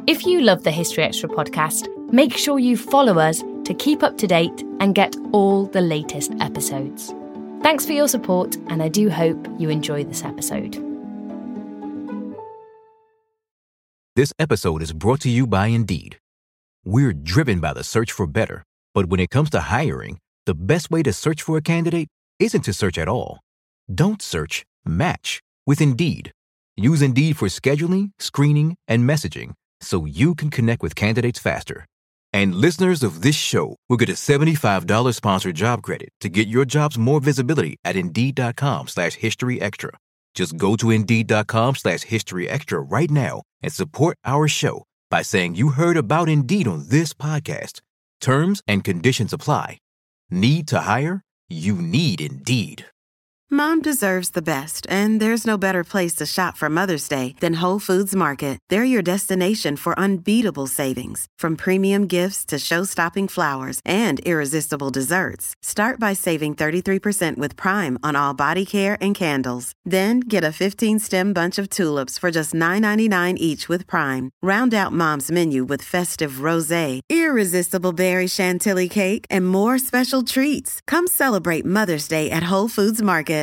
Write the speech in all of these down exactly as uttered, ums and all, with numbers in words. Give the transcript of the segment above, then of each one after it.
If you love the History Extra podcast, make sure you follow us to keep up to date and get all the latest episodes. Thanks for your support, and I do hope you enjoy this episode. This episode is brought to you by Indeed. We're driven by the search for better, but when it comes to hiring, the best way to search for a candidate isn't to search at all. Don't search, match with Indeed. Use Indeed for scheduling, screening, and messaging so you can connect with candidates faster. And listeners of this show will get a seventy-five dollars sponsored job credit to get your jobs more visibility at Indeed.com slash History Extra. Just go to Indeed.com slash History Extra right now and support our show by saying you heard about Indeed on this podcast. Terms and conditions apply. Need to hire? You need Indeed. Mom deserves the best, and there's no better place to shop for Mother's Day than Whole Foods Market. They're your destination for unbeatable savings, from premium gifts to show-stopping flowers and irresistible desserts. Start by saving thirty-three percent with Prime on all body care and candles. Then get a fifteen-stem bunch of tulips for just nine ninety-nine each with Prime. Round out Mom's menu with festive rosé, irresistible berry chantilly cake, and more special treats. Come celebrate Mother's Day at Whole Foods Market.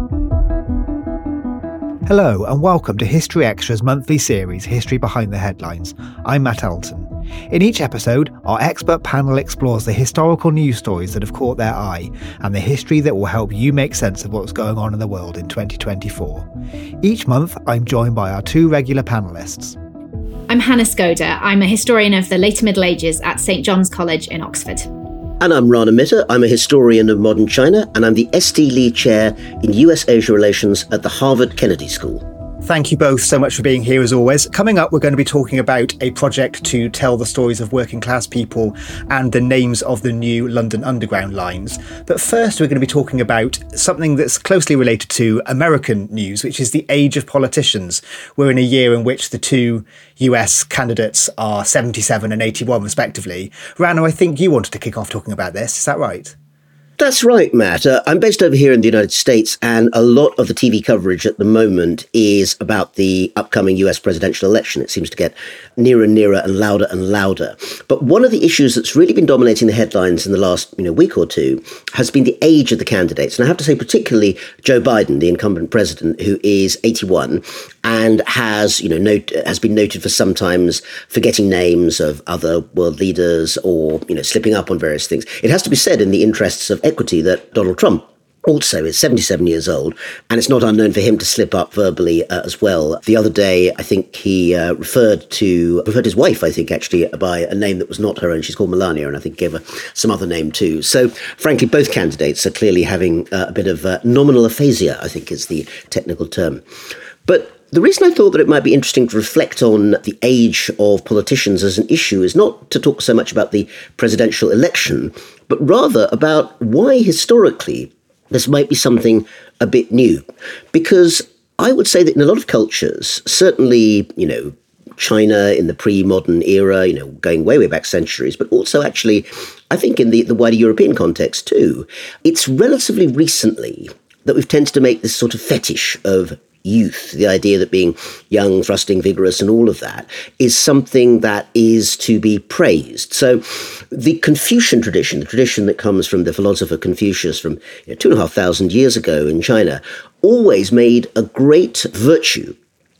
Hello and welcome to History Extra's monthly series, History Behind the Headlines. I'm Matt Elton. In each episode, our expert panel explores the historical news stories that have caught their eye and the history that will help you make sense of what's going on in the world in twenty twenty-four. Each month, I'm joined by our two regular panellists. I'm Hannah Skoda. I'm a historian of the later Middle Ages at St John's College in Oxford. And I'm Rana Mitter. I'm a historian of modern China, and I'm the S T Lee Chair in U S-Asia Relations at the Harvard Kennedy School. Thank you both so much for being here as always. Coming up, we're going to be talking about a project to tell the stories of working class people and the names of the new London Underground lines. But first, we're going to be talking about something that's closely related to American news, which is the age of politicians. We're in a year in which the two U S candidates are seventy-seven and eighty-one respectively. Rana, I think you wanted to kick off talking about this. Is that right? That's right, Matt. Uh, I'm based over here in the United States, and a lot of the T V coverage at the moment is about the upcoming U S presidential election. It seems to get nearer and nearer and louder and louder. But one of the issues that's really been dominating the headlines in the last you know, week or two has been the age of the candidates. And I have to say particularly Joe Biden, the incumbent president, who is eighty-one and has, you know, note, has been noted for sometimes forgetting names of other world leaders or, you know, slipping up on various things. It has to be said in the interests of equity that Donald Trump also is seventy-seven years old, and it's not unknown for him to slip up verbally uh, as well. The other day, I think he uh, referred to, referred his wife, I think, actually, by a name that was not her own. She's called Melania, and I think gave her some other name too. So, frankly, both candidates are clearly having uh, a bit of uh, nominal aphasia, I think is the technical term. But the reason I thought that it might be interesting to reflect on the age of politicians as an issue is not to talk so much about the presidential election, but rather about why historically this might be something a bit new. Because I would say that in a lot of cultures, certainly, you know, China in the pre-modern era, you know, going way, way back centuries, but also actually, I think in the, the wider European context too, it's relatively recently that we've tended to make this sort of fetish of youth, the idea that being young, thrusting, vigorous, and all of that is something that is to be praised. So the Confucian tradition, the tradition that comes from the philosopher Confucius from you know, two and a half thousand years ago in China, always made a great virtue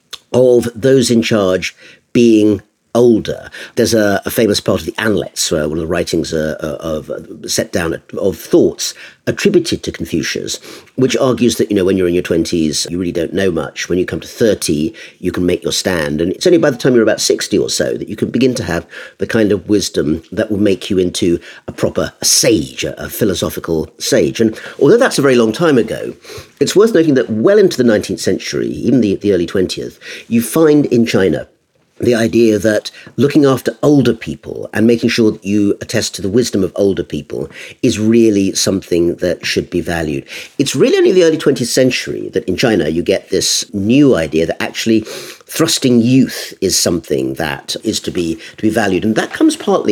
of those in charge being older. There's a, a famous part of the Analects, uh, one of the writings uh, of uh, set down of thoughts attributed to Confucius, which argues that, you know, when you're in your twenties, you really don't know much. When you come to thirty, you can make your stand. And it's only by the time you're about sixty or so that you can begin to have the kind of wisdom that will make you into a proper a sage, a, a philosophical sage. And although that's a very long time ago, it's worth noting that well into the nineteenth century, even the, the early twentieth, you find in China the idea that looking after older people and making sure that you attest to the wisdom of older people is really something that should be valued. It's really only the early twentieth century that in China you get this new idea that actually thrusting youth is something that is to be to be valued. And that comes partly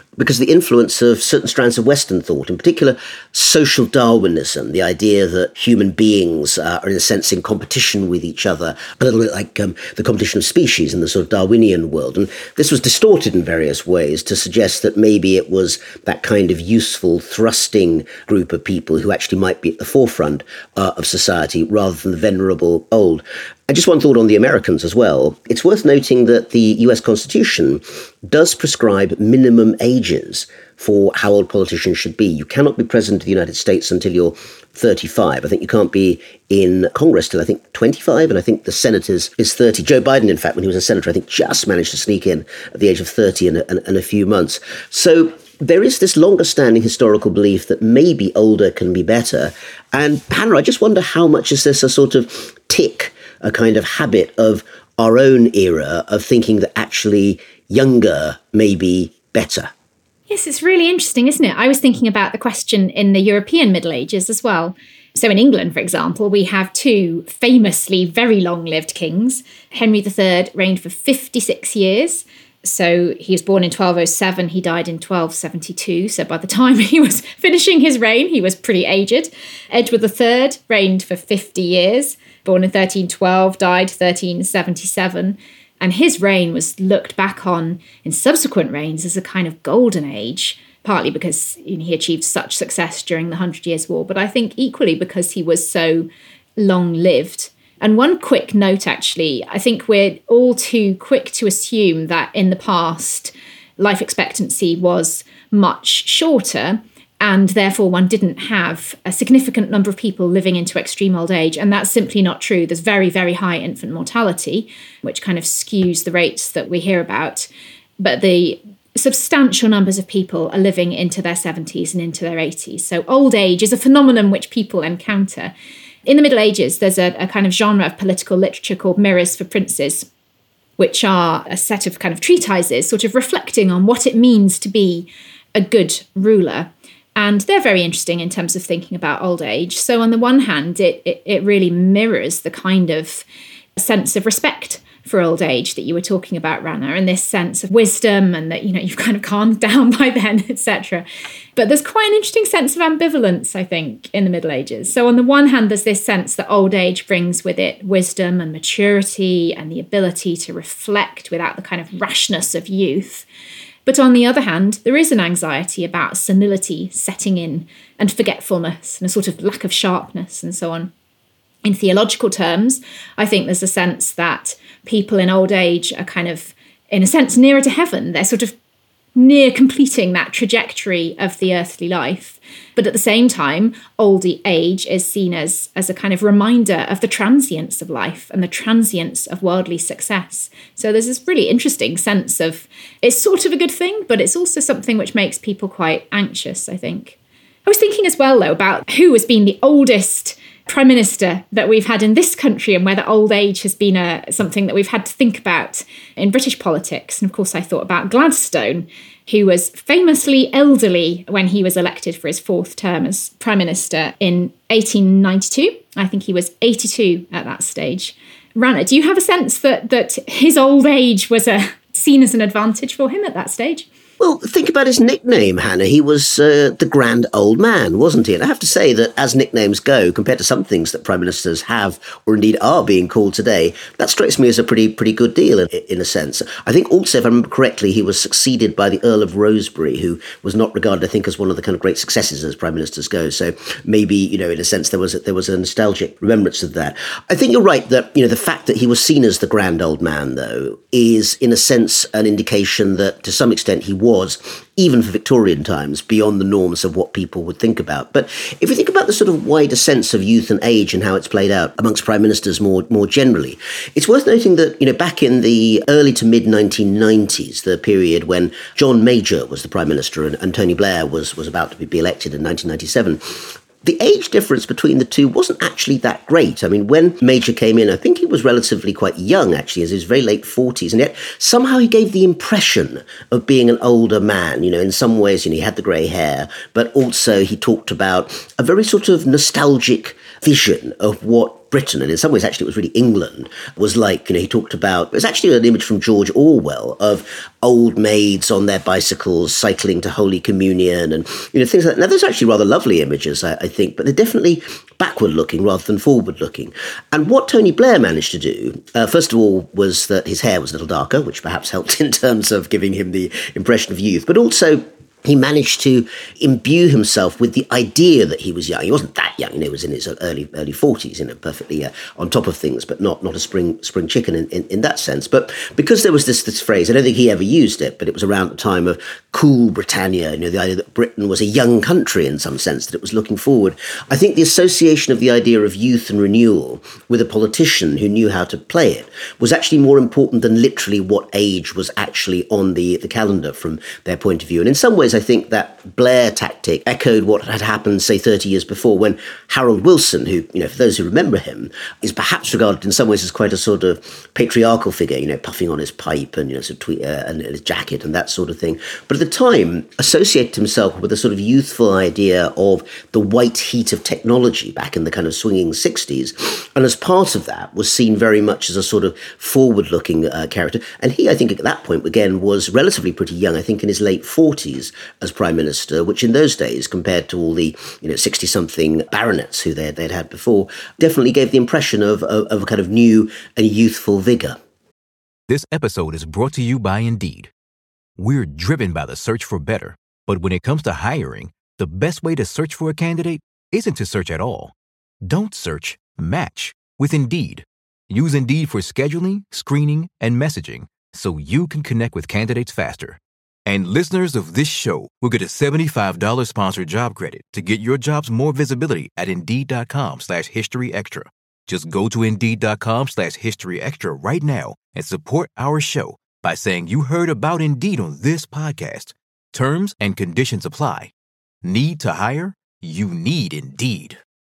because of the influence of certain strands of Western thought, in particular social Darwinism, the idea that human beings uh, are in a sense in competition with each other, a little bit like um, the competition of species in the sort of Darwinian world. And this was distorted in various ways to suggest that maybe it was that kind of useful, thrusting group of people who actually might be at the forefront uh, of society rather than the venerable old. And just one thought on the Americans as well. It's worth noting that the U S Constitution does prescribe minimum ages for how old politicians should be. You cannot be president of the United States until you're thirty-five. I think you can't be in Congress till I think twenty-five, and I think the Senate is, is thirty. Joe Biden, in fact, when he was a senator, I think just managed to sneak in at the age of thirty in a, in, in a few months. So there is this longer-standing historical belief that maybe older can be better. And Hannah, I just wonder how much is this a sort of tick, a kind of habit of our own era of thinking that actually younger may be better? Yes, it's really interesting, isn't it? I was thinking about the question in the European Middle Ages as well. So in England, for example, we have two famously very long-lived kings. Henry the Third reigned for fifty-six years. So he was born in twelve oh seven, he died in twelve seventy-two. So by the time he was finishing his reign, he was pretty aged. Edward the Third reigned for fifty years, born in thirteen twelve, died thirteen seventy-seven. And his reign was looked back on in subsequent reigns as a kind of golden age, partly because you know, he achieved such success during the Hundred Years' War, but I think equally because he was so long-lived. And one quick note, actually, I think we're all too quick to assume that in the past, life expectancy was much shorter, and therefore one didn't have a significant number of people living into extreme old age. And that's simply not true. There's very, very high infant mortality, which kind of skews the rates that we hear about. But the substantial numbers of people are living into their seventies and into their eighties. So old age is a phenomenon which people encounter. In the Middle Ages, there's a, a kind of genre of political literature called Mirrors for Princes, which are a set of kind of treatises sort of reflecting on what it means to be a good ruler. And they're very interesting in terms of thinking about old age. So on the one hand, it, it, it really mirrors the kind of sense of respect for old age that you were talking about, Rana, and this sense of wisdom and that, you know, you've kind of calmed down by then, et cetera. But there's quite an interesting sense of ambivalence, I think, in the Middle Ages. So on the one hand, there's this sense that old age brings with it wisdom and maturity and the ability to reflect without the kind of rashness of youth. But on the other hand, there is an anxiety about senility setting in and forgetfulness and a sort of lack of sharpness and so on. In theological terms, I think there's a sense that people in old age are kind of, in a sense, nearer to heaven. They're sort of near completing that trajectory of the earthly life. But at the same time, old age is seen as, as a kind of reminder of the transience of life and the transience of worldly success. So there's this really interesting sense of, it's sort of a good thing, but it's also something which makes people quite anxious, I think. I was thinking as well, though, about who has been the oldest Prime Minister that we've had in this country and whether old age has been a, something that we've had to think about in British politics. And of course, I thought about Gladstone, who was famously elderly when he was elected for his fourth term as Prime Minister in eighteen ninety-two. I think he was eighty-two at that stage. Rana, do you have a sense that that his old age was a, seen as an advantage for him at that stage? Well, think about his nickname, Hannah. He was uh, the grand old man, wasn't he? And I have to say that as nicknames go, compared to some things that prime ministers have or indeed are being called today, that strikes me as a pretty pretty good deal in, in a sense. I think also, if I remember correctly, he was succeeded by the Earl of Rosebery, who was not regarded, I think, as one of the kind of great successes as prime ministers go. So maybe, you know, in a sense, there was a, there was a nostalgic remembrance of that. I think you're right that, you know, the fact that he was seen as the grand old man, though, is in a sense an indication that to some extent he was was, even for Victorian times, beyond the norms of what people would think about. But if you think about the sort of wider sense of youth and age and how it's played out amongst prime ministers more more generally, it's worth noting that, you know, back in the early to mid nineteen nineties, the period when John Major was the prime minister and, and Tony Blair was, was about to be elected in nineteen ninety-seven, the age difference between the two wasn't actually that great. I mean, when Major came in, I think he was relatively quite young, actually, as his very late forties. And yet somehow he gave the impression of being an older man. You know, in some ways, you know, he had the grey hair, but also he talked about a very sort of nostalgic vision of what Britain, and in some ways actually it was really England, was like. You know, he talked about, it was actually an image from George Orwell of old maids on their bicycles cycling to Holy Communion and, you know, things like that. Now, those are actually rather lovely images, I, I think, but they're definitely backward looking rather than forward looking. And what Tony Blair managed to do, uh, first of all, was that his hair was a little darker, which perhaps helped in terms of giving him the impression of youth, but also he managed to imbue himself with the idea that he was young. He wasn't that young, you know, he was in his early early forties, you know, perfectly uh, on top of things, but not not a spring spring chicken in, in, in that sense. But because there was this this phrase, I don't think he ever used it, but it was around the time of cool Britannia, you know, the idea that Britain was a young country in some sense, that it was looking forward. I think the association of the idea of youth and renewal with a politician who knew how to play it was actually more important than literally what age was actually on the, the calendar from their point of view. And in some ways, I think that Blair tactic echoed what had happened, say, thirty years before, when Harold Wilson, who, you know, for those who remember him, is perhaps regarded in some ways as quite a sort of patriarchal figure, you know, puffing on his pipe and, you know, sort of tweet, uh, and his jacket and that sort of thing. But at the time, associated himself with a sort of youthful idea of the white heat of technology back in the kind of swinging sixties. And as part of that, was seen very much as a sort of forward-looking uh, character. And he, I think, at that point, again, was relatively pretty young, I think in his late forties, as Prime Minister, which in those days, compared to all the, you know, sixty-something baronets who they'd, they'd had before, definitely gave the impression of, of, of a kind of new and youthful vigour. This episode is brought to you by Indeed. We're driven by the search for better, but when it comes to hiring, the best way to search for a candidate isn't to search at all. Don't search, match with Indeed. Use Indeed for scheduling, screening, and messaging so you can connect with candidates faster. And listeners of this show will get a seventy-five dollars sponsored job credit to get your jobs more visibility at Indeed.com slash History Extra. Just go to Indeed.com slash History Extra right now and support our show by saying you heard about Indeed on this podcast. Terms and conditions apply. Need to hire? You need Indeed.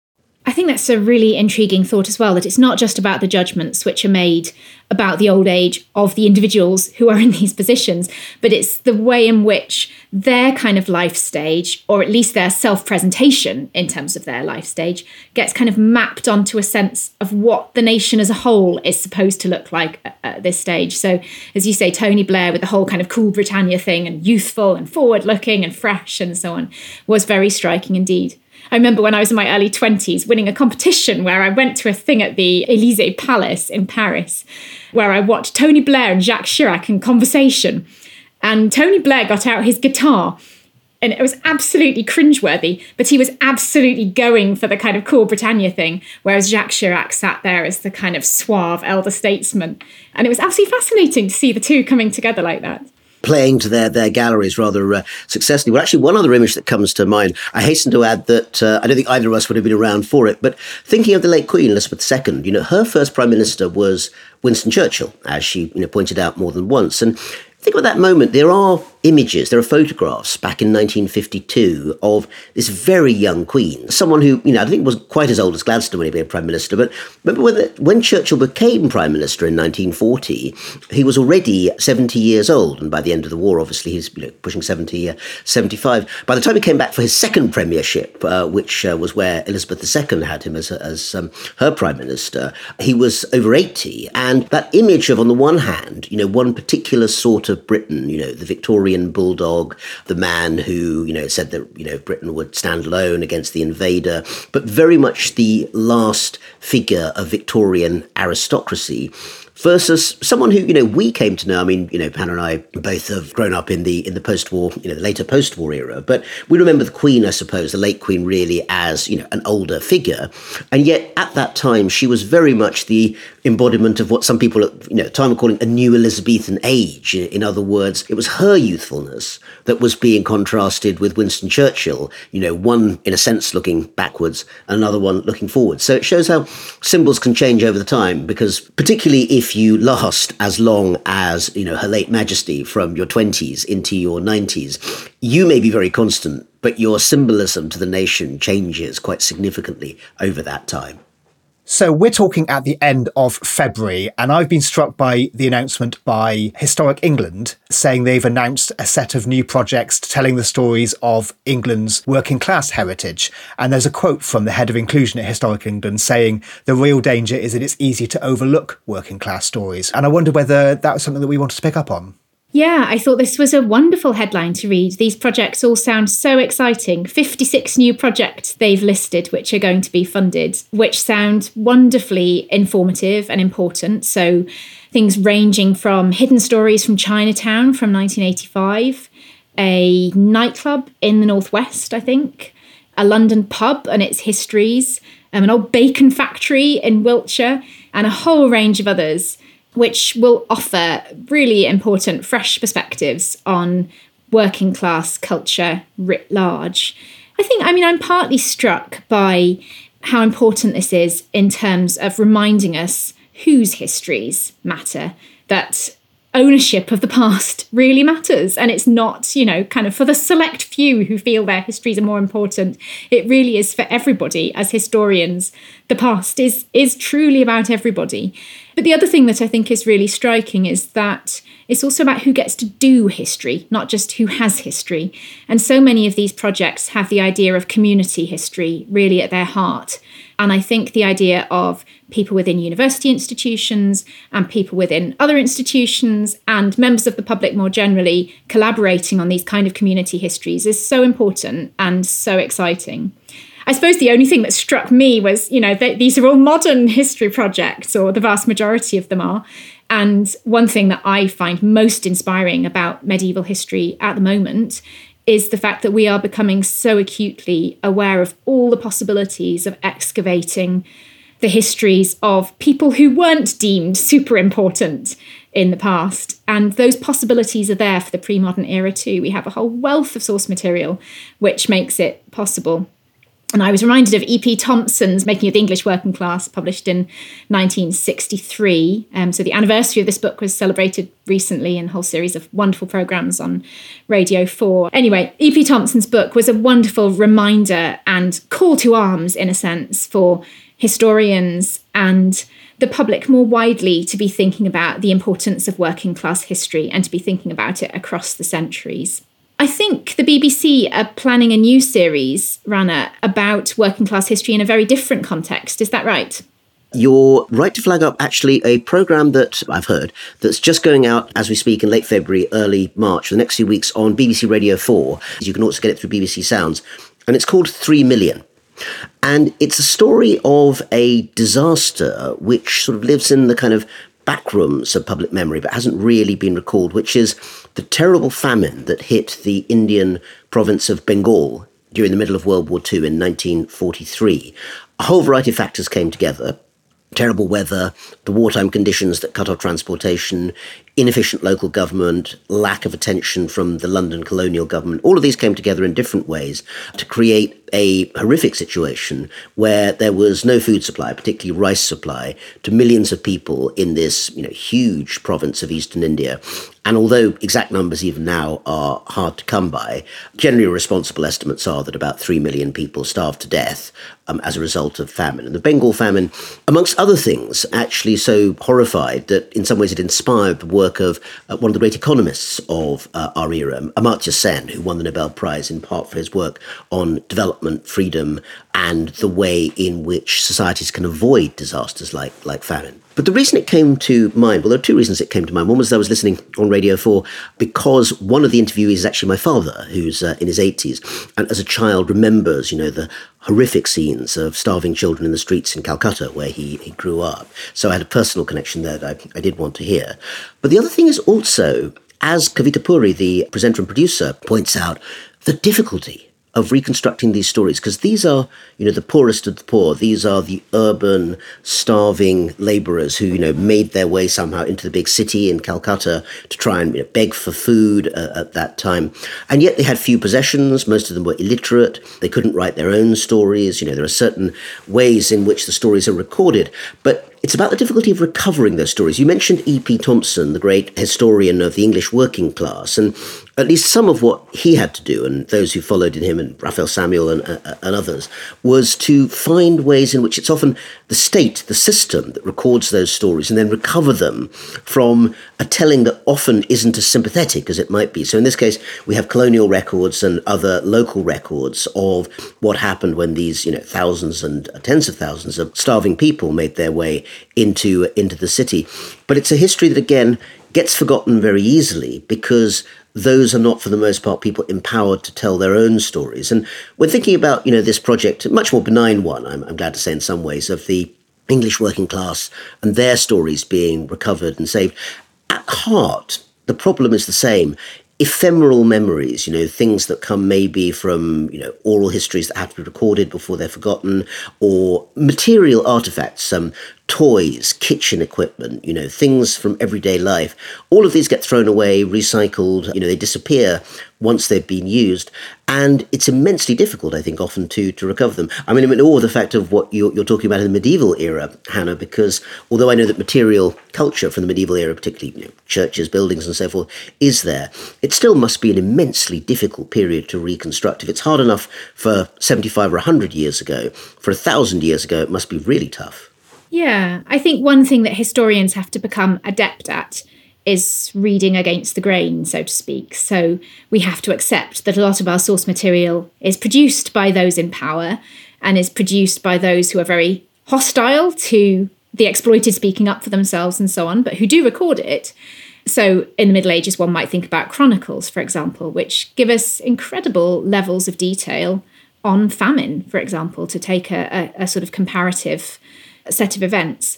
I think that's a really intriguing thought as well, that it's not just about the judgments which are made about the old age of the individuals who are in these positions, but it's the way in which their kind of life stage, or at least their self-presentation in terms of their life stage, gets kind of mapped onto a sense of what the nation as a whole is supposed to look like at this stage. So, as you say, Tony Blair with the whole kind of cool Britannia thing and youthful and forward-looking and fresh and so on was very striking indeed. I remember when I was in my early twenties winning a competition where I went to a thing at the Élysée Palace in Paris, where I watched Tony Blair and Jacques Chirac in conversation. And Tony Blair got out his guitar, and it was absolutely cringeworthy, but he was absolutely going for the kind of cool Britannia thing, whereas Jacques Chirac sat there as the kind of suave elder statesman. And it was absolutely fascinating to see the two coming together like that. Playing to their, their galleries rather uh, successfully. Well, actually, one other image that comes to mind, I hasten to add that uh, I don't think either of us would have been around for it, but thinking of the late Queen Elizabeth the Second, you know, her first Prime Minister was Winston Churchill, as she, you know, pointed out more than once. And think about that moment. There are images, there are photographs back in nineteen fifty-two of this very young Queen, someone who, you know, I think was quite as old as Gladstone when he became Prime Minister. But remember when, the, when Churchill became Prime Minister in nineteen forty, he was already seventy years old. And by the end of the war, obviously, he's, you know, pushing seventy, uh, seventy-five. By the time he came back for his second premiership, uh, which uh, was where Elizabeth the Second had him as, as um, her Prime Minister, he was over eighty. And that image of, on the one hand, you know, one particular sort of Britain, you know, the Victorian bulldog, the man who, you know, said that, you know, Britain would stand alone against the invader, but very much the last figure of Victorian aristocracy, versus someone who, you know, we came to know. I mean, you know, Hannah and I both have grown up in the in the post-war, you know, the later post-war era, but we remember the Queen, I suppose, the late Queen, really as, you know, an older figure. And yet at that time, she was very much the embodiment of what some people at, you know, the time were calling a new Elizabethan age. In other words, it was her youthfulness that was being contrasted with Winston Churchill, you know, one in a sense looking backwards, another one looking forward. So it shows how symbols can change over the time, because particularly if you last as long as, you know, Her late Majesty from your twenties into your nineties, you may be very constant, but your symbolism to the nation changes quite significantly over that time. So we're talking at the end of February, and I've been struck by the announcement by Historic England saying they've announced a set of new projects telling the stories of England's working class heritage. And there's a quote from the head of inclusion at Historic England saying the real danger is that it's easy to overlook working class stories. And I wonder whether that was something that we wanted to pick up on. Yeah, I thought this was a wonderful headline to read. These projects all sound so exciting. fifty-six new projects they've listed which are going to be funded, which sound wonderfully informative and important. So things ranging from hidden stories from Chinatown from nineteen eighty-five, a nightclub in the Northwest, I think, a London pub and its histories, um, an old bacon factory in Wiltshire, and a whole range of others, which will offer really important fresh perspectives on working class culture writ large. I think, I mean, I'm partly struck by how important this is in terms of reminding us whose histories matter, that ownership of the past really matters. And it's not, you know, kind of for the select few who feel their histories are more important. It really is for everybody. As historians, the past is is truly about everybody. But the other thing that I think is really striking is that it's also about who gets to do history, not just who has history. And so many of these projects have the idea of community history really at their heart. And I think the idea of people within university institutions and people within other institutions and members of the public more generally collaborating on these kind of community histories is so important and so exciting. I suppose the only thing that struck me was, you know, that these are all modern history projects, or the vast majority of them are. And one thing that I find most inspiring about medieval history at the moment is the fact that we are becoming so acutely aware of all the possibilities of excavating the histories of people who weren't deemed super important in the past. And those possibilities are there for the pre-modern era too. We have a whole wealth of source material which makes it possible. And I was reminded of E P Thompson's Making of the English Working Class, published in nineteen sixty-three. Um, so the anniversary of this book was celebrated recently in a whole series of wonderful programmes on Radio four. Anyway, E P Thompson's book was a wonderful reminder and call to arms, in a sense, for historians and the public more widely to be thinking about the importance of working class history and to be thinking about it across the centuries. I think the B B C are planning a new series, Rana, about working class history in a very different context. Is that right? You're right to flag up actually a programme that I've heard that's just going out as we speak in late February, early March, for the next few weeks on B B C Radio four. You can also get it through B B C Sounds. And it's called Three Million. And it's a story of a disaster which sort of lives in the kind of backrooms of public memory, but hasn't really been recalled, which is the terrible famine that hit the Indian province of Bengal during the middle of World War Two in nineteen forty-three. A whole variety of factors came together. Terrible weather, the wartime conditions that cut off transportation, inefficient local government, lack of attention from the London colonial government. All of these came together in different ways to create a horrific situation where there was no food supply, particularly rice supply, to millions of people in this, you know, huge province of eastern India. And although exact numbers even now are hard to come by, generally responsible estimates are that about three million people starved to death um, as a result of famine. And the Bengal famine, amongst other things, actually so horrified that in some ways it inspired the work of uh, one of the great economists of uh, our era, Amartya Sen, who won the Nobel Prize in part for his work on development, freedom, and the way in which societies can avoid disasters like, like famine. But the reason it came to mind, well, there are two reasons it came to mind. One was I was listening on Radio four because one of the interviewees is actually my father, who's uh, in his eighties, and as a child remembers, you know, the horrific scenes of starving children in the streets in Calcutta, where he, he grew up. So I had a personal connection there that I, I did want to hear. But the other thing is also, as Kavita Puri, the presenter and producer, points out, the difficulty of reconstructing these stories, because these are, you know, the poorest of the poor. These are the urban, starving labourers who, you know, made their way somehow into the big city in Calcutta to try and, you know, beg for food uh, at that time. And yet they had few possessions. Most of them were illiterate. They couldn't write their own stories. You know, there are certain ways in which the stories are recorded. But it's about the difficulty of recovering those stories. You mentioned E P Thompson, the great historian of the English working class. And at least some of what he had to do, and those who followed in him, and Raphael Samuel and, uh, and others, was to find ways in which it's often the state, the system, that records those stories and then recover them from a telling that often isn't as sympathetic as it might be. So in this case, we have colonial records and other local records of what happened when these, you know, thousands and tens of thousands of starving people made their way into, into the city. But it's a history that, again, gets forgotten very easily because those are not, for the most part, people empowered to tell their own stories. And when thinking about, you know, this project, a much more benign one, I'm, I'm glad to say in some ways, of the English working class and their stories being recovered and saved, at heart, the problem is the same. Ephemeral memories, you know, things that come maybe from, you know, oral histories that have to be recorded before they're forgotten, or material artifacts, um, toys, kitchen equipment, you know, things from everyday life. All of these get thrown away, recycled, you know, they disappear once they've been used. And it's immensely difficult, I think, often to to recover them. I mean, I'm in awe of the fact of what you're, you're talking about in the medieval era, Hannah, because although I know that material culture from the medieval era, particularly, you know, churches, buildings and so forth, is there, it still must be an immensely difficult period to reconstruct. If it's hard enough for seventy-five or one hundred years ago, for a thousand years ago, it must be really tough. Yeah, I think one thing that historians have to become adept at is reading against the grain, so to speak. So we have to accept that a lot of our source material is produced by those in power and is produced by those who are very hostile to the exploited speaking up for themselves and so on, but who do record it. So in the Middle Ages, one might think about chronicles, for example, which give us incredible levels of detail on famine, for example, to take a, a, a sort of comparative set of events.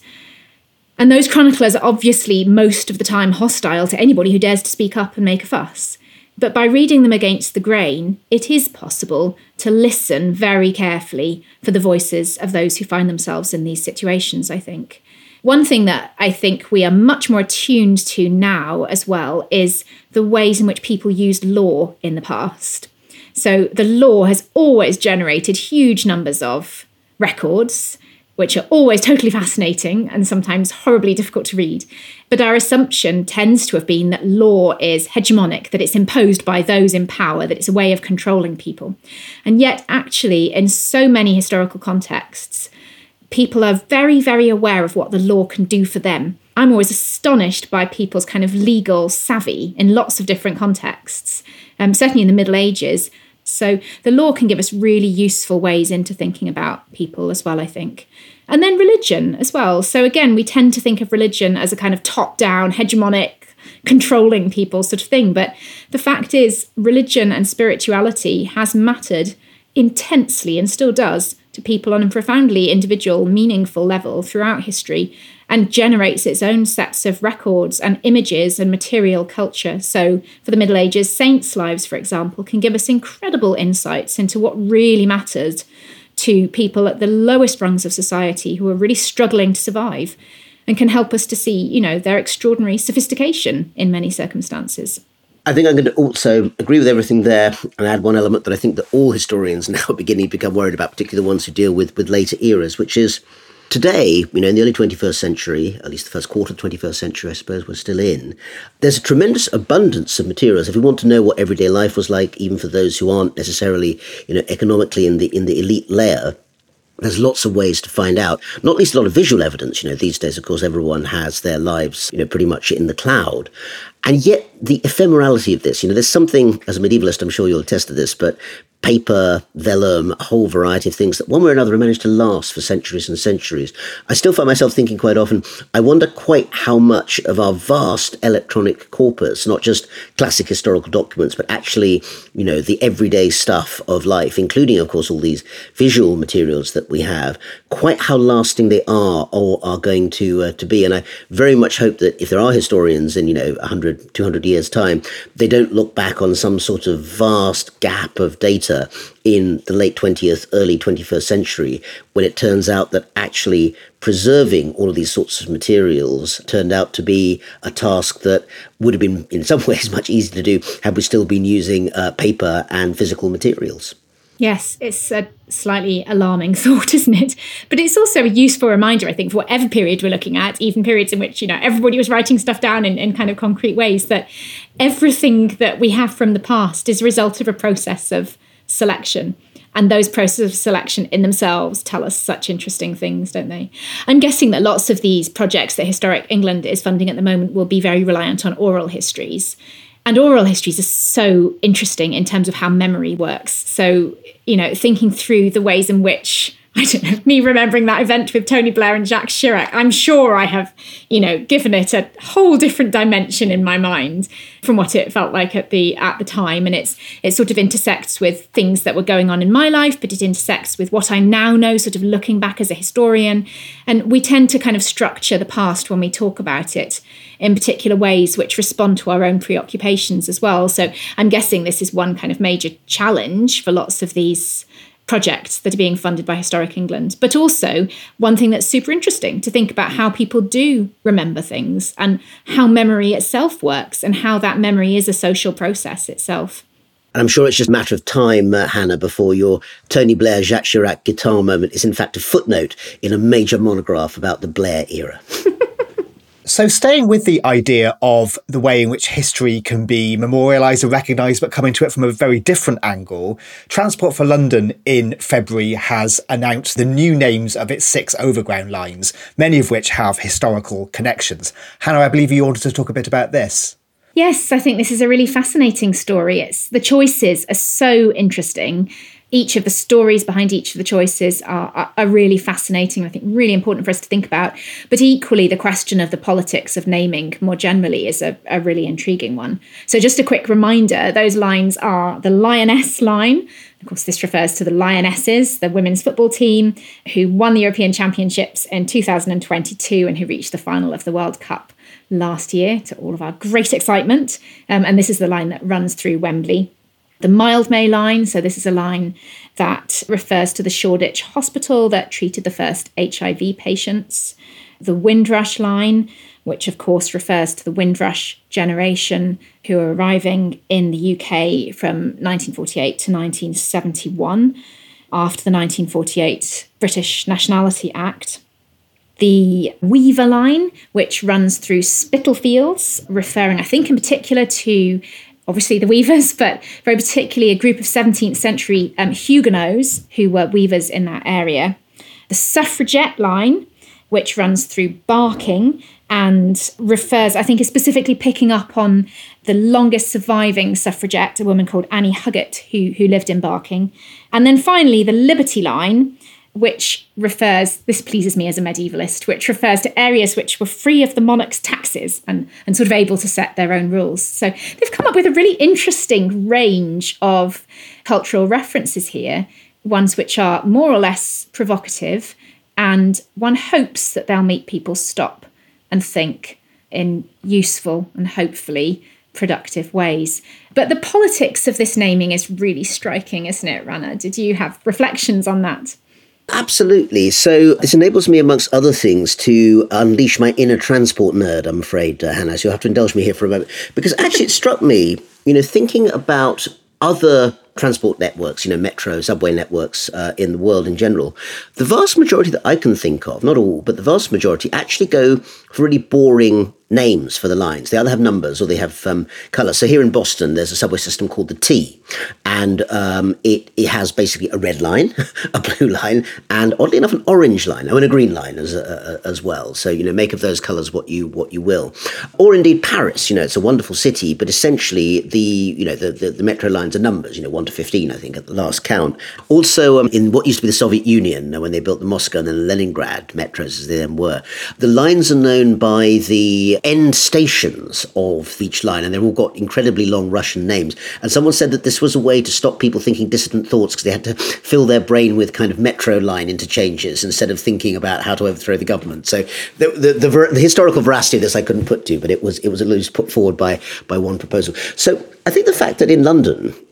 And those chroniclers are obviously most of the time hostile to anybody who dares to speak up and make a fuss. But by reading them against the grain, it is possible to listen very carefully for the voices of those who find themselves in these situations, I think. One thing that I think we are much more attuned to now as well is the ways in which people used law in the past. So the law has always generated huge numbers of records, which are always totally fascinating and sometimes horribly difficult to read. But our assumption tends to have been that law is hegemonic, that it's imposed by those in power, that it's a way of controlling people. And yet, actually, in so many historical contexts, people are very, very aware of what the law can do for them. I'm always astonished by people's kind of legal savvy in lots of different contexts, um, certainly in the Middle Ages. So the law can give us really useful ways into thinking about people as well, I think. And then religion as well. So again, we tend to think of religion as a kind of top-down, hegemonic, controlling people sort of thing. But the fact is, religion and spirituality has mattered intensely and still does to people on a profoundly individual, meaningful level throughout history, and generates its own sets of records and images and material culture. So for the Middle Ages, saints' lives, for example, can give us incredible insights into what really mattered to people at the lowest rungs of society who are really struggling to survive, and can help us to see, you know, their extraordinary sophistication in many circumstances. I think I'm going to also agree with everything there and add one element that I think that all historians now are beginning to become worried about, particularly the ones who deal with, with later eras, which is today, you know, in the early twenty-first century, at least the first quarter of the twenty-first century, I suppose, we're still in, there's a tremendous abundance of materials. If we want to know what everyday life was like, even for those who aren't necessarily, you know, economically in the in the elite layer, there's lots of ways to find out, not least a lot of visual evidence. You know, these days, of course, everyone has their lives, you know, pretty much in the cloud. And yet the ephemerality of this, you know, there's something, as a medievalist, I'm sure you'll attest to this, but paper, vellum, a whole variety of things that one way or another have managed to last for centuries and centuries. I still find myself thinking quite often, I wonder quite how much of our vast electronic corpus, not just classic historical documents, but actually, you know, the everyday stuff of life, including, of course, all these visual materials that we have, quite how lasting they are or are going to uh, to be. And I very much hope that if there are historians in, you know, one hundred, two hundred years' time, they don't look back on some sort of vast gap of data in the late twentieth, early twenty-first century, when it turns out that actually preserving all of these sorts of materials turned out to be a task that would have been, in some ways, much easier to do had we still been using uh, paper and physical materials. Yes, it's a slightly alarming thought, isn't it? But it's also a useful reminder, I think, for whatever period we're looking at, even periods in which, you know, everybody was writing stuff down in, in kind of concrete ways, that everything that we have from the past is a result of a process of selection. And those processes of selection in themselves tell us such interesting things, don't they? I'm guessing that lots of these projects that Historic England is funding at the moment will be very reliant on oral histories. And oral histories are so interesting in terms of how memory works. So, you know, thinking through the ways in which, I don't know, me remembering that event with Tony Blair and Jacques Chirac, I'm sure I have, you know, given it a whole different dimension in my mind from what it felt like at the at the time. And it's it sort of intersects with things that were going on in my life, but it intersects with what I now know, sort of looking back as a historian. And we tend to kind of structure the past when we talk about it in particular ways which respond to our own preoccupations as well. So I'm guessing this is one kind of major challenge for lots of these projects that are being funded by Historic England, but also one thing that's super interesting to think about how people do remember things and how memory itself works and how that memory is a social process itself. And I'm sure it's just a matter of time, uh, Hannah, before your Tony Blair, Jacques Chirac guitar moment is in fact a footnote in a major monograph about the Blair era. So staying with the idea of the way in which history can be memorialised and recognised, but coming to it from a very different angle, Transport for London in February has announced the new names of its six overground lines, many of which have historical connections. Hannah, I believe you wanted to talk a bit about this. Yes, I think this is a really fascinating story. It's the choices are so interesting. Each of the stories behind each of the choices are, are, are really fascinating, I think really important for us to think about. But equally, the question of the politics of naming more generally is a, a really intriguing one. So just a quick reminder, those lines are the Lioness line. Of course, this refers to the Lionesses, the women's football team, who won the European Championships in two thousand twenty-two and who reached the final of the World Cup last year to all of our great excitement. Um, and this is the line that runs through Wembley. The Mildmay line, so this is a line that refers to the Shoreditch Hospital that treated the first H I V patients. The Windrush line, which of course refers to the Windrush generation who are arriving in the U K from nineteen forty-eight to nineteen seventy-one after the nineteen forty-eight British Nationality Act. The Weaver line, which runs through Spitalfields, referring, I think, in particular to obviously the weavers, but very particularly a group of seventeenth century um, Huguenots who were weavers in that area. The Suffragette line, which runs through Barking and refers, I think, is specifically picking up on the longest surviving suffragette, a woman called Annie Huggett, who, who lived in Barking. And then finally, the Liberty line, which refers, this pleases me as a medievalist, which refers to areas which were free of the monarch's taxes and, and sort of able to set their own rules. So they've come up with a really interesting range of cultural references here, ones which are more or less provocative, and one hopes that they'll make people stop and think in useful and hopefully productive ways. But the politics of this naming is really striking, isn't it, Rana? Did you have reflections on that? Absolutely. So this enables me, amongst other things, to unleash my inner transport nerd, I'm afraid, uh, Hannah. So you'll have to indulge me here for a moment. Because actually it struck me, you know, thinking about other transport networks, you know, metro, subway networks uh, in the world in general, the vast majority that I can think of, not all, but the vast majority actually go for really boring names for the lines. They either have numbers or they have um, colours. So here in Boston, there's a subway system called the T, and um, it, it has basically a red line, a blue line, and oddly enough, an orange line, oh, and a green line as uh, as well. So, you know, make of those colours what you what you will. Or indeed Paris, you know, it's a wonderful city, but essentially the, you know, the, the, the metro lines are numbers, you know, one to fifteen, I think, at the last count. Also, um, in what used to be the Soviet Union, when they built the Moscow and then Leningrad metros, as they then were, the lines are known by the end stations of each line, and they've all got incredibly long Russian names. And someone said that this was a way to stop people thinking dissident thoughts, because they had to fill their brain with kind of metro line interchanges instead of thinking about how to overthrow the government. So the the, the, ver- the historical veracity of this I couldn't put to, but it was it was at least put forward by by one proposal. So I think the fact that in London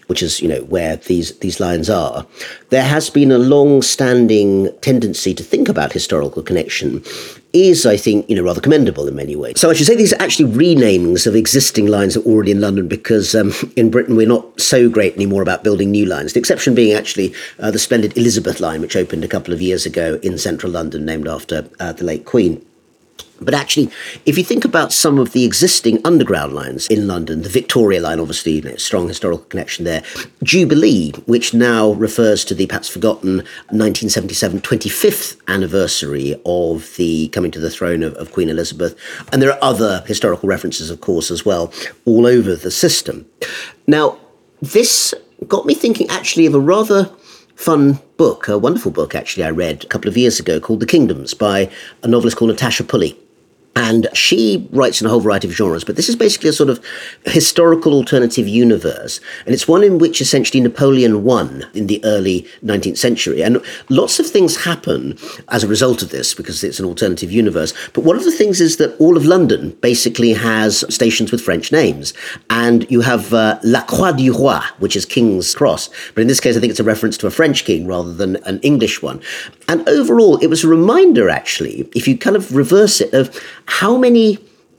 which is, you know, where these, these lines are, there has been a long-standing tendency to think about historical connection is, I think, you know, rather commendable in many ways. So I should say these are actually renamings of existing lines that were already in London, because um, in Britain we're not so great anymore about building new lines. The exception being actually uh, the splendid Elizabeth line, which opened a couple of years ago in central London, named after uh, the late Queen. But actually, if you think about some of the existing underground lines in London, the Victoria line, obviously, you know, strong historical connection there. Jubilee, which now refers to the perhaps forgotten nineteen seventy-seven twenty-fifth anniversary of the coming to the throne of, of Queen Elizabeth. And there are other historical references, of course, as well, all over the system. Now, this got me thinking actually of a rather fun book, a wonderful book, actually, I read a couple of years ago called The Kingdoms by a novelist called Natasha Pulley. And she writes in a whole variety of genres, but this is basically a sort of historical alternative universe. And it's one in which essentially Napoleon won in the early nineteenth century. And lots of things happen as a result of this, because it's an alternative universe. But one of the things is that all of London basically has stations with French names. And you have uh, La Croix du Roi, which is King's Cross. But in this case, I think it's a reference to a French king rather than an English one. And overall, it was a reminder, actually, if you kind of reverse it, of how many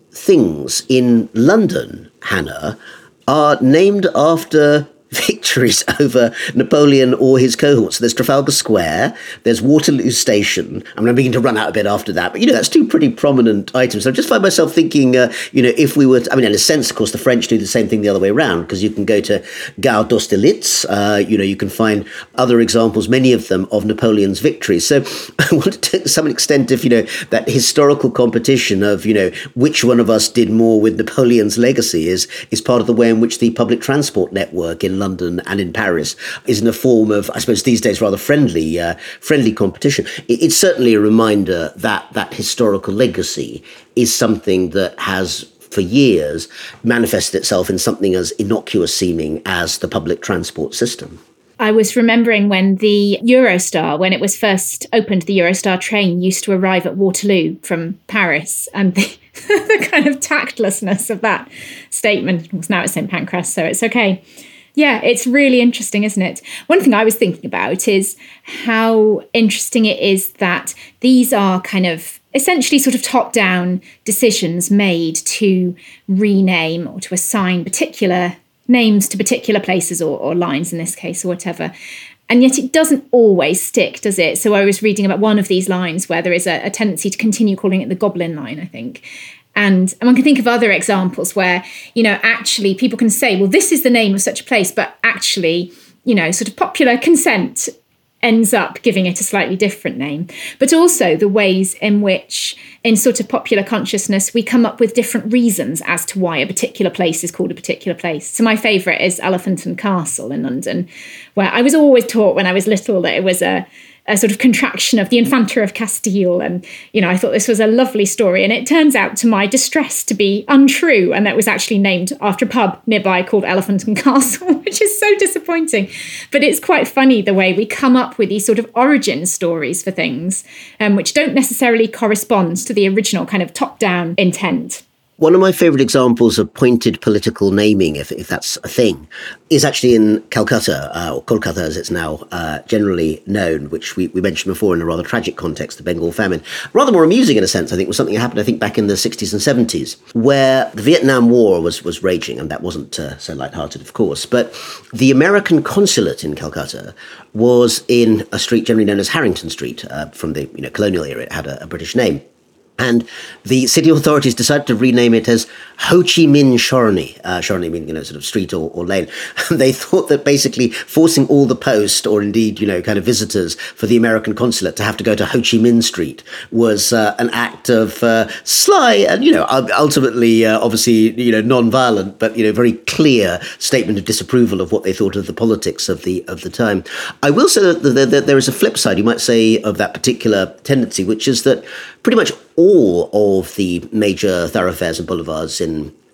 things in London, Hannah, are named after victories over Napoleon or his cohorts. So there's Trafalgar Square, there's Waterloo Station. I mean, I'm beginning to run out a bit after that, but, you know, that's two pretty prominent items. So I just find myself thinking, uh, you know, if we were, to, I mean, in a sense, of course, the French do the same thing the other way around, because you can go to Gare d'Austerlitz, uh, you know, you can find other examples, many of them, of Napoleon's victories. So I wanted to, to some extent, if, you know, that historical competition of, you know, which one of us did more with Napoleon's legacy is, is part of the way in which the public transport network in London and in Paris is in a form of, I suppose these days, rather friendly, uh, friendly competition. It, it's certainly a reminder that that historical legacy is something that has, for years, manifested itself in something as innocuous seeming as the public transport system. I was remembering when the Eurostar, when it was first opened, the Eurostar train used to arrive at Waterloo from Paris, and the, the kind of tactlessness of that statement. Now it's Saint Pancras, so it's okay. Yeah, it's really interesting, isn't it? One thing I was thinking about is how interesting it is that these are kind of essentially sort of top-down decisions made to rename or to assign particular names to particular places or, or lines in this case or whatever. And yet it doesn't always stick, does it? So I was reading about one of these lines where there is a, a tendency to continue calling it the Goblin Line, I think. And, and one can think of other examples where, you know, actually people can say, well, this is the name of such a place, but actually, you know, sort of popular consent ends up giving it a slightly different name. But also the ways in which, in sort of popular consciousness, we come up with different reasons as to why a particular place is called a particular place. So my favourite is Elephant and Castle in London, where I was always taught when I was little that it was a a sort of contraction of the Infanta of Castile. And, you know, I thought this was a lovely story. And it turns out, to my distress, to be untrue. And that was actually named after a pub nearby called Elephant and Castle, which is so disappointing. But it's quite funny the way we come up with these sort of origin stories for things, um, which don't necessarily correspond to the original kind of top-down intent. One of my favourite examples of pointed political naming, if if that's a thing, is actually in Calcutta, uh, or Kolkata as it's now uh, generally known, which we, we mentioned before in a rather tragic context, the Bengal famine. Rather more amusing in a sense, I think, was something that happened, I think, back in the sixties and seventies, where the Vietnam War was, was raging, and that wasn't uh, so lighthearted, of course. But the American consulate in Calcutta was in a street generally known as Harrington Street, uh, from the you know colonial era. It had a, a British name. And the city authorities decided to rename it as Ho Chi Minh Chorney. Uh, Chorney meaning, you know, sort of street or, or lane. And they thought that basically forcing all the post, or indeed, you know, kind of visitors for the American consulate to have to go to Ho Chi Minh Street was uh, an act of uh, sly and, you know, ultimately, uh, obviously, you know, non-violent, but, you know, very clear statement of disapproval of what they thought of the politics of the of the time. I will say that, that there is a flip side, you might say, of that particular tendency, which is that pretty much all of the major thoroughfares and boulevards in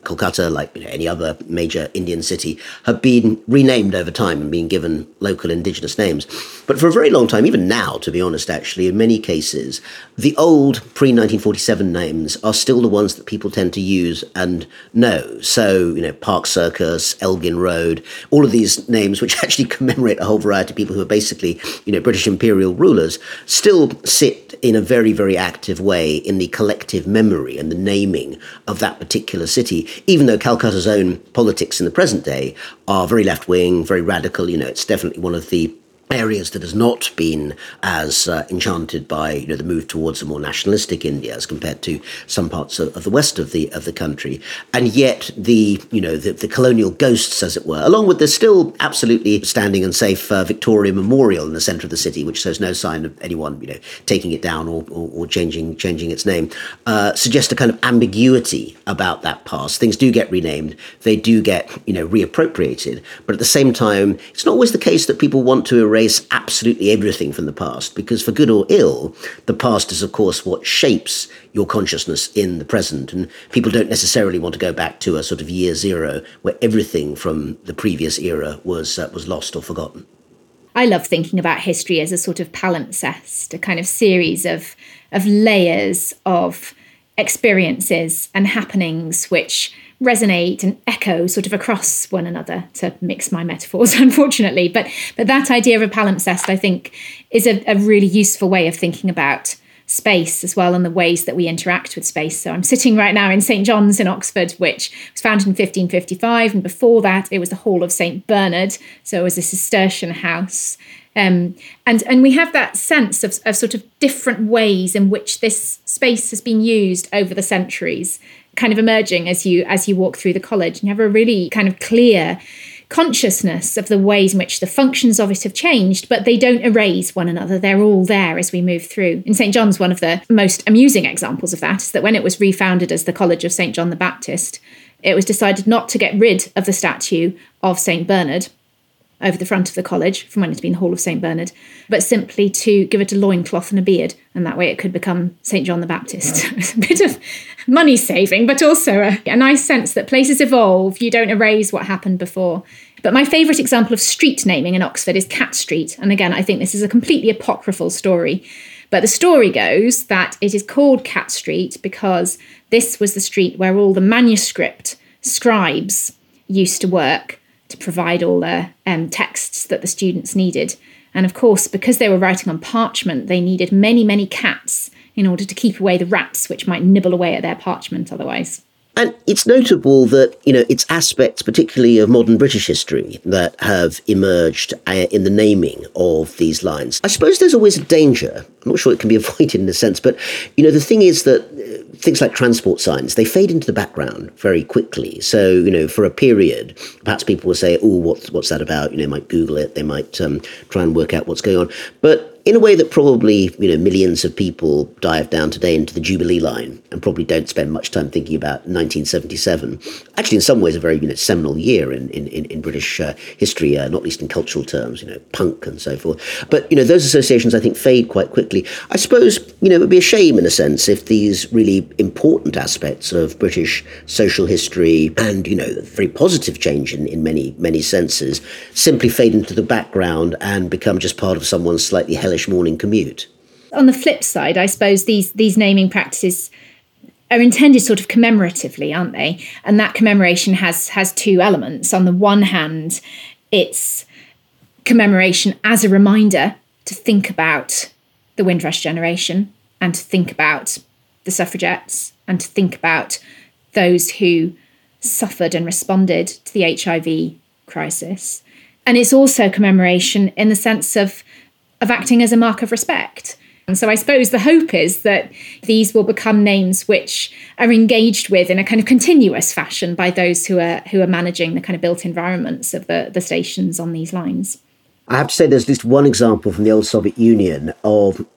Kolkata, like you know, any other major Indian city, have been renamed over time and been given local indigenous names. But for a very long time, even now, to be honest, actually, in many cases, the old pre-nineteen forty-seven names are still the ones that people tend to use and know. So, you know, Park Circus, Elgin Road, all of these names, which actually commemorate a whole variety of people who are basically, you know, British imperial rulers, still sit in a very, very active way in the collective memory and the naming of that particular city, even though Calcutta's own politics in the present day are very left-wing, very radical. You know, it's definitely one of the areas that has not been as uh, enchanted by you know the move towards a more nationalistic India as compared to some parts of, of the west of the of the country, and yet the you know the, the colonial ghosts, as it were, along with the still absolutely standing and safe uh, Victoria Memorial in the centre of the city, which shows no sign of anyone you know taking it down or or, or changing changing its name, uh, suggest a kind of ambiguity about that past. Things do get renamed, they do get you know reappropriated, but at the same time, it's not always the case that people want to erase absolutely everything from the past, because for good or ill, the past is, of course, what shapes your consciousness in the present. And people don't necessarily want to go back to a sort of year zero where everything from the previous era was uh, was lost or forgotten. I love thinking about history as a sort of palimpsest, a kind of series of of layers of experiences and happenings which resonate and echo sort of across one another, to mix my metaphors, unfortunately. But but that idea of a palimpsest, I think, is a, a really useful way of thinking about space as well, and the ways that we interact with space. So I'm sitting right now in Saint John's in Oxford, which was founded in fifteen fifty-five. And before that, it was the Hall of Saint Bernard. So it was a Cistercian house. Um, and, and we have that sense of, of sort of different ways in which this space has been used over the centuries, kind of emerging as you as you walk through the college. And you have a really kind of clear consciousness of the ways in which the functions of it have changed, but they don't erase one another. They're all there as we move through. In Saint John's, one of the most amusing examples of that is that when it was refounded as the College of Saint John the Baptist, it was decided not to get rid of the statue of Saint Bernard over the front of the college from when it's been the Hall of Saint Bernard, but simply to give it a loincloth and a beard, and that way it could become Saint John the Baptist. A bit of money saving, but also a, a nice sense that places evolve, you don't erase what happened before. But my favourite example of street naming in Oxford is Cat Street, and again, I think this is a completely apocryphal story. But the story goes that it is called Cat Street because this was the street where all the manuscript scribes used to work to provide all the um, texts that the students needed. And of course, because they were writing on parchment, they needed many, many cats in order to keep away the rats, which might nibble away at their parchment otherwise. And it's notable that, you know, it's aspects, particularly of modern British history, that have emerged in the naming of these lines. I suppose there's always a danger. I'm not sure it can be avoided in a sense, but, you know, the thing is that things like transport signs, they fade into the background very quickly. So, you know, for a period, perhaps people will say, oh, what's, what's that about? You know, they might Google it, they might um, try and work out what's going on. But in a way that probably, you know, millions of people dive down today into the Jubilee line and probably don't spend much time thinking about nineteen seventy-seven. Actually, in some ways, a very, you know, seminal year in, in, in British uh, history, uh, not least in cultural terms, you know, punk and so forth. But, you know, those associations, I think, fade quite quickly. I suppose, you know, it would be a shame in a sense if these really important aspects of British social history and, you know, very positive change in, in many, many senses simply fade into the background and become just part of someone's slightly hellish morning commute. On the flip side, I suppose these these naming practices are intended sort of commemoratively, aren't they? And that commemoration has has two elements. On the one hand, it's commemoration as a reminder to think about the Windrush generation and to think about the suffragettes and to think about those who suffered and responded to the H I V crisis. And it's also commemoration in the sense of of acting as a mark of respect. And so I suppose the hope is that these will become names which are engaged with in a kind of continuous fashion by those who are who are managing the kind of built environments of the, the stations on these lines. I have to say there's at least one example from the old Soviet Union of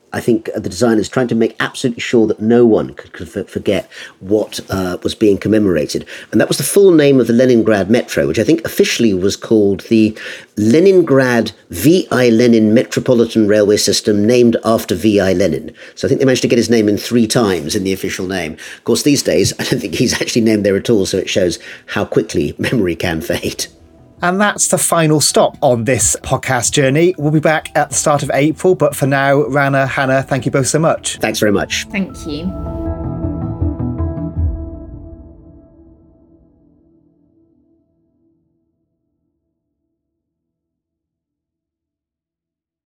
I think the designers trying to make absolutely sure that no one could, could forget what uh, was being commemorated. And that was the full name of the Leningrad Metro, which I think officially was called the Leningrad V I Lenin Metropolitan Railway System, named after V I Lenin. So I think they managed to get his name in three times in the official name. Of course, these days, I don't think he's actually named there at all, so it shows how quickly memory can fade. And that's the final stop on this podcast journey. We'll be back at the start of April, but for now, Rana, Hannah, thank you both so much. Thanks very much. Thank you.